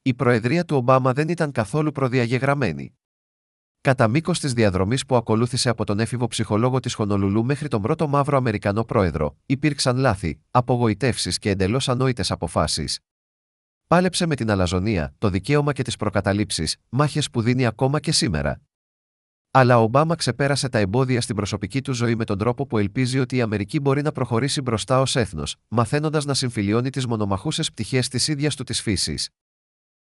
η προεδρία του Ομπάμα δεν ήταν καθόλου προδιαγεγραμμένη. Κατά μήκος της διαδρομής που ακολούθησε από τον έφηβο ψυχολόγο της Χονολουλού μέχρι τον πρώτο μαύρο Αμερικανό πρόεδρο, υπήρξαν λάθη, απογοητεύσεις και εντελώς ανόητες αποφάσεις. Πάλεψε με την αλαζονία, το δικαίωμα και τις προκαταλήψεις, μάχες που δίνει ακόμα και σήμερα. Αλλά ο Ομπάμα ξεπέρασε τα εμπόδια στην προσωπική του ζωή με τον τρόπο που ελπίζει ότι η Αμερική μπορεί να προχωρήσει μπροστά ως έθνος, μαθαίνοντας να συμφιλιώνει τις μονομαχούσες πτυχές της ίδιας του της φύσης.